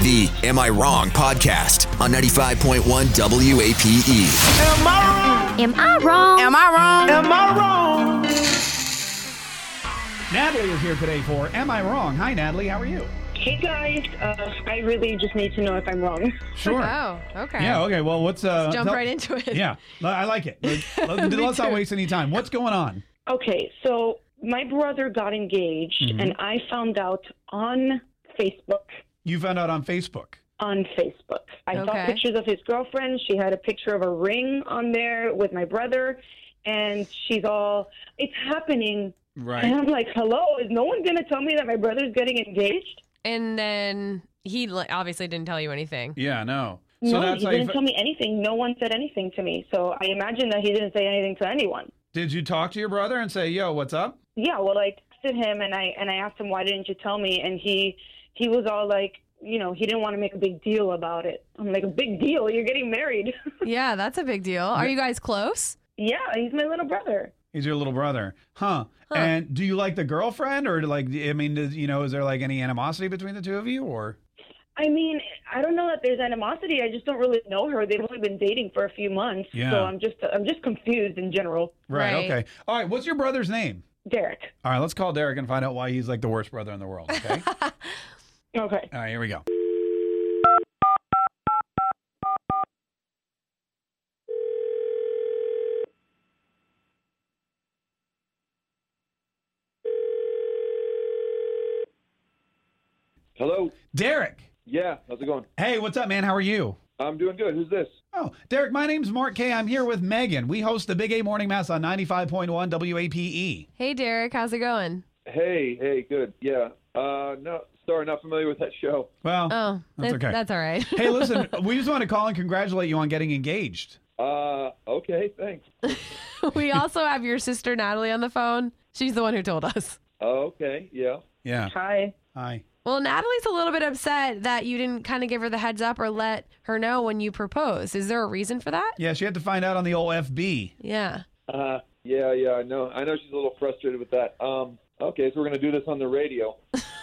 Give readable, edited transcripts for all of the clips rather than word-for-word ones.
The Am I Wrong podcast on 95.1 WAPE. Am I wrong? Am I wrong? Am I wrong? Am I wrong? Natalie is here today for Am I Wrong? Hi, Natalie. How are you? Hey guys, I really just need to know if I'm wrong. Sure. Oh, okay. Yeah, okay. Well, what's... Jump right into it. Yeah, I like it. Let's not waste any time. What's going on? Okay, so my brother got engaged, and I found out on Facebook. You found out on Facebook? On Facebook. I saw Okay. pictures of his girlfriend. She had a picture of a ring on there with my brother, and she's all, it's happening. Right. And I'm like, hello, is no one going to tell me that my brother's getting engaged? And then he obviously didn't tell you anything. Yeah, no. No, that's he how didn't tell me anything. No one said anything to me. So I imagine that he didn't say anything to anyone. Did you talk to your brother and say, yo, what's up? Yeah, well, I texted him and I asked him, why didn't you tell me? And he was all like, you know, he didn't want to make a big deal about it. I'm like, a big deal? You're getting married. Yeah, that's a big deal. Are you guys close? Yeah, he's my little brother. He's your little brother. Huh. And do you like the girlfriend or like, I mean, is there like any animosity between the two of you or? I mean, I don't know that there's animosity. I just don't really know her. They've only been dating for a few months. Yeah. So I'm just confused in general. Right. Right. Okay. All right. What's your brother's name? Derek. All right. Let's call Derek and find out why he's like the worst brother in the world. Okay. Okay. All right. Here we go. Hello. Derek. Yeah, how's it going? Hey, what's up, man? How are you? I'm doing good. Who's this? Oh, Derek, my name's Mark K. I'm here with Megan. We host the Big A Morning Mass on 95.1 WAPE. Hey, Derek, how's it going? Hey, good. Yeah. No, sorry, not familiar with that show. Well, Oh, that's okay. That's all right. Hey, listen, we just want to call and congratulate you on getting engaged. Okay, thanks. We also have your sister Natalie on the phone. She's the one who told us. Okay, yeah. Yeah. Hi. Hi. Well, Natalie's a little bit upset that you didn't kind of give her the heads up or let her know when you proposed. Is there a reason for that? Yeah, she had to find out on the old FB. Yeah. Yeah, I know she's a little frustrated with that. Okay, so we're going to do this on the radio.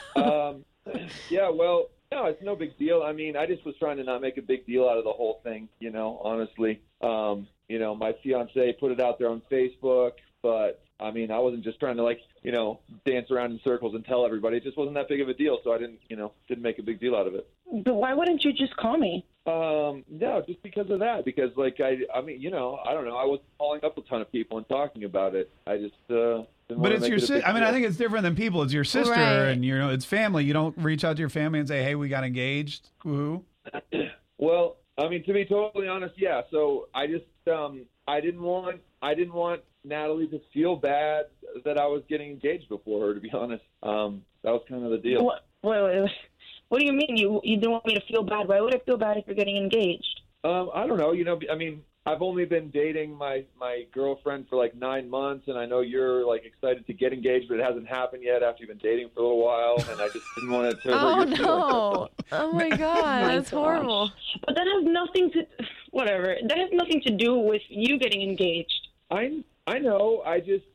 Yeah, well, no, it's no big deal. I mean, I just was trying to not make a big deal out of the whole thing, honestly. My fiance put it out there on Facebook, but I mean, I wasn't just trying to dance around in circles and tell everybody. It just wasn't that big of a deal, so I didn't make a big deal out of it. But why wouldn't you just call me? No, just because of that. Because I mean, I don't know. I was calling up a ton of people and talking about it. I just didn't But want to it's make your it a big sister. I mean, deal. I think it's different than people. It's your sister, Right. and it's family. You don't reach out to your family and say, "Hey, we got engaged." Woohoo! Well, I mean, to be totally honest, yeah. So I just I didn't want Natalie to feel bad that I was getting engaged before her. To be honest, that was kind of the deal. What do you mean? You didn't want me to feel bad? Why would I feel bad if you're getting engaged? I don't know. I mean, I've only been dating my girlfriend for like 9 months, and I know you're like excited to get engaged, but it hasn't happened yet after you've been dating for a little while, and I just didn't want to hurt Oh, your feelings. no. Oh, my God. That's horrible. But that has nothing to whatever. That has nothing to do with you getting engaged. I know.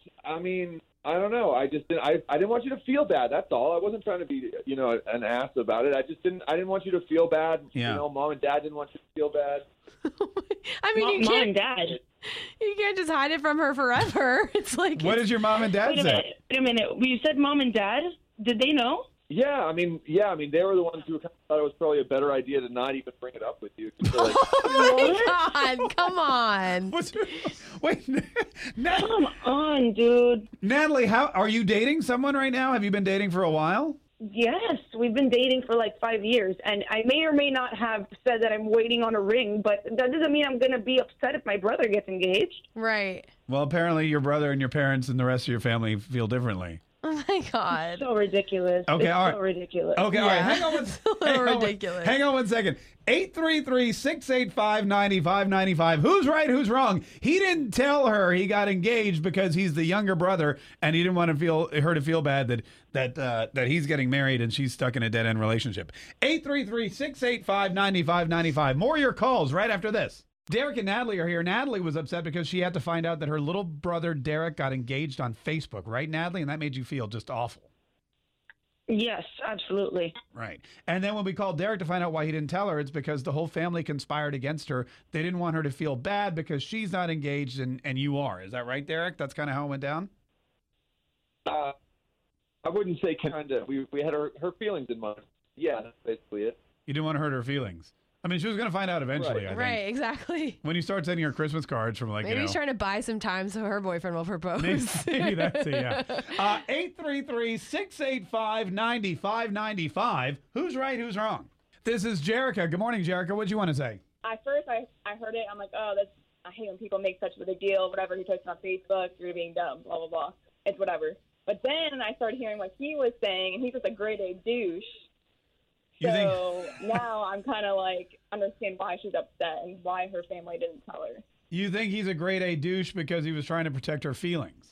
I don't know. I didn't want you to feel bad. That's all. I wasn't trying to be, an ass about it. I didn't want you to feel bad. Yeah. Mom and dad didn't want you to feel bad. I mean, Mom and Dad. you can't just hide it from her forever. It's like, What did your mom and dad Wait a say? minute. You said Mom and Dad. Did they know? Yeah, I mean, they were the ones who kind of thought it was probably a better idea to not even bring it up with you. 'Cause they're like, oh, my God. Come on. Wait, Come on, dude. Natalie, how are you dating someone right now? Have you been dating for a while? Yes, we've been dating for like 5 years, and I may or may not have said that I'm waiting on a ring, but that doesn't mean I'm going to be upset if my brother gets engaged. Right. Well, apparently your brother and your parents and the rest of your family feel differently. Oh, my God. So ridiculous. Okay, it's all right. so ridiculous. Okay, all right. Yeah. Hang on It's a little ridiculous. Hang on 1 second. 833-685-9595. Who's right? Who's wrong? He didn't tell her he got engaged because he's the younger brother, and he didn't want her to feel bad that he's getting married and she's stuck in a dead end relationship. 833-685-9595. More of your calls right after this. Derek and Natalie are here. Natalie was upset because she had to find out that her little brother Derek got engaged on Facebook, right, Natalie? And that made you feel just awful. Yes, absolutely. Right. And then when we called Derek to find out why he didn't tell her, it's because the whole family conspired against her. They didn't want her to feel bad because she's not engaged and you are. Is that right, Derek? That's kind of how it went down? I wouldn't say kind of. We had her feelings in mind. Yeah, that's basically it. You didn't want to hurt her feelings. I mean, she was going to find out eventually, I think. Right, exactly. When you start sending her Christmas cards from Maybe he's trying to buy some time so her boyfriend will propose. Maybe that's it, yeah. 833-685-9595. Who's right, who's wrong? This is Jerica. Good morning, Jerica. What'd you want to say? At first, I heard it. I'm like, oh, I hate when people make such a big deal. Whatever he posted on Facebook, you're being dumb, blah, blah, blah. It's whatever. But then I started hearing what he was saying, and he's just a grade A douche. So now I'm kind of like, understand why she's upset and why her family didn't tell her. You think he's a grade A douche because he was trying to protect her feelings?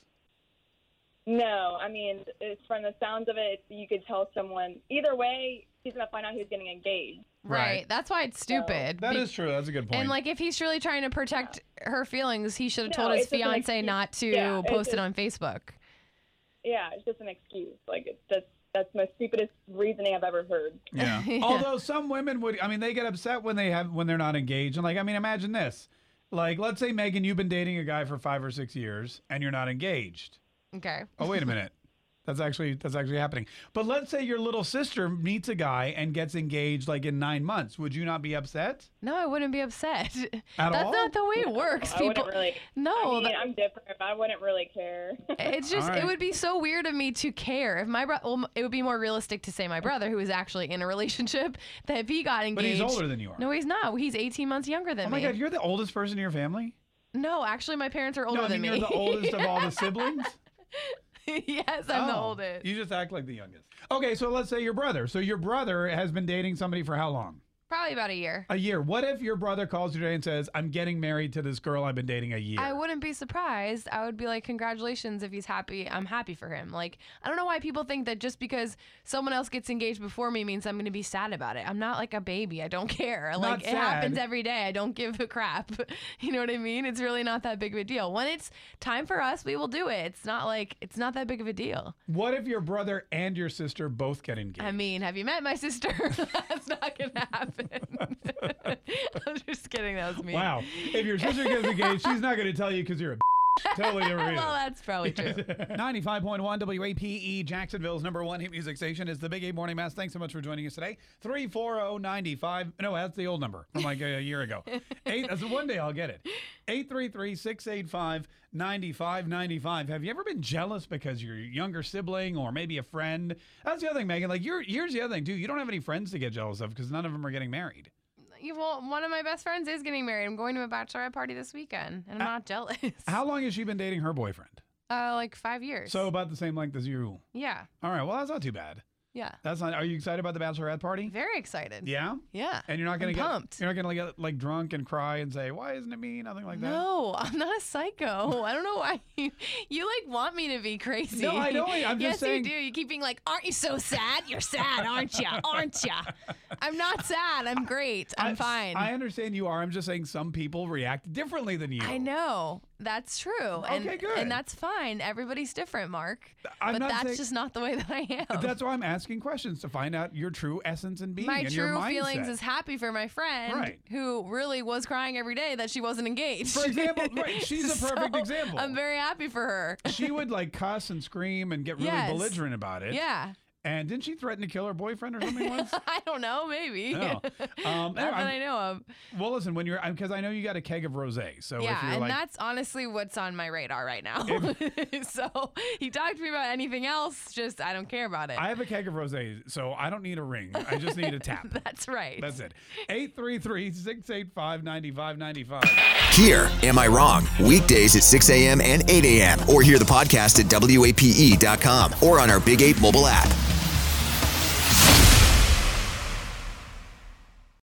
No, I mean, it's from the sounds of it, you could tell someone, either way, he's going to find out he's getting engaged. Right. That's why it's stupid. That is true. That's a good point. And like, if he's really trying to protect her feelings, he should have told his fiance not to post it on Facebook. Yeah, it's just an excuse. Like, that's the most stupidest reasoning I've ever heard. Yeah. Although some women would, I mean, they get upset when they're not engaged. And like, I mean, imagine this. Like, let's say, Megan, you've been dating a guy for 5 or 6 years and you're not engaged. Okay. Oh, wait a minute. That's actually happening. But let's say your little sister meets a guy and gets engaged like in 9 months. Would you not be upset? No, I wouldn't be upset. That's not the way it works. I wouldn't really. No, I mean, I'm different, but I wouldn't really care. It's just All right. It would be so weird of me to care if my it would be more realistic to say my brother, who is actually in a relationship, that if he got engaged. But he's older than you are. No, he's not. He's 18 months younger than me. Oh my God, you're the oldest person in your family? No, actually, my parents are older No, I mean, than you're me. the oldest of all the siblings? Yes, I'm the oldest. You just act like the youngest. Okay, so let's say your brother. So your brother has been dating somebody for how long? Probably about a year. A year. What if your brother calls you today and says, I'm getting married to this girl I've been dating a year? I wouldn't be surprised. I would be like, congratulations if he's happy. I'm happy for him. Like, I don't know why people think that just because someone else gets engaged before me means I'm going to be sad about it. I'm not like a baby. I don't care. Like, it happens every day. I don't give a crap. You know what I mean? It's really not that big of a deal. When it's time for us, we will do it. It's not that big of a deal. What if your brother and your sister both get engaged? I mean, have you met my sister? That's not going to happen. I'm just kidding. That was me. Wow. If your sister gets engaged, she's not going to tell you because you're a totally different reason. Well, that's probably true. 95.1 WAPE, Jacksonville's #1 hit music station, is the Big 8 Morning Mass. Thanks so much for joining us today. 340-95. No, that's the old number from like a year ago. That's one day I'll get it. 833-685-9595. Have you ever been jealous because your younger sibling or maybe a friend? That's the other thing, Megan. Like, here's the other thing, too. You don't have any friends to get jealous of because none of them are getting married. Well, one of my best friends is getting married. I'm going to a bachelorette party this weekend, and I'm not jealous. How long has she been dating her boyfriend? Like 5 years. So about the same length as you. Yeah. All right. Well, that's not too bad. Yeah. That's not. Are you excited about the bachelorette party? Very excited. Yeah. Yeah. And you're not gonna pumped. You're not gonna get like drunk and cry and say, "Why isn't it me?" Nothing like that. No, I'm not a psycho. I don't know why you like want me to be crazy. No, I don't. I'm just saying. Yes, you do. You keep being like, "Aren't you so sad? You're sad, aren't you? Aren't you?" I'm not sad. I'm great. I'm fine. I understand you are. I'm just saying some people react differently than you. I know. That's true. Okay, good. And that's fine. Everybody's different, Mark. I'm but not that's saying- just not the way that I am. That's why I'm asking questions to find out your true essence and being My and your true mindset. feelings is happy for my friend Right. who really was crying every day that she wasn't engaged. For example, right, she's a perfect So, example. I'm very happy for her. She would like cuss and scream and get really Yes. belligerent about it. Yeah. And didn't she threaten to kill her boyfriend or something once? I don't know, maybe. No. Not that I know of. Well, listen, when you're, because I know you got a keg of rosé. So Yeah, if you're and like, that's honestly what's on my radar right now. So he talked to me about anything else, just I don't care about it. I have a keg of rosé, so I don't need a ring. I just need a tap. That's right. That's it. 833-685-9595. Hear Am I Wrong? Weekdays at 6 a.m. and 8 a.m. Or hear the podcast at WAPE.com or on our Big 8 mobile app.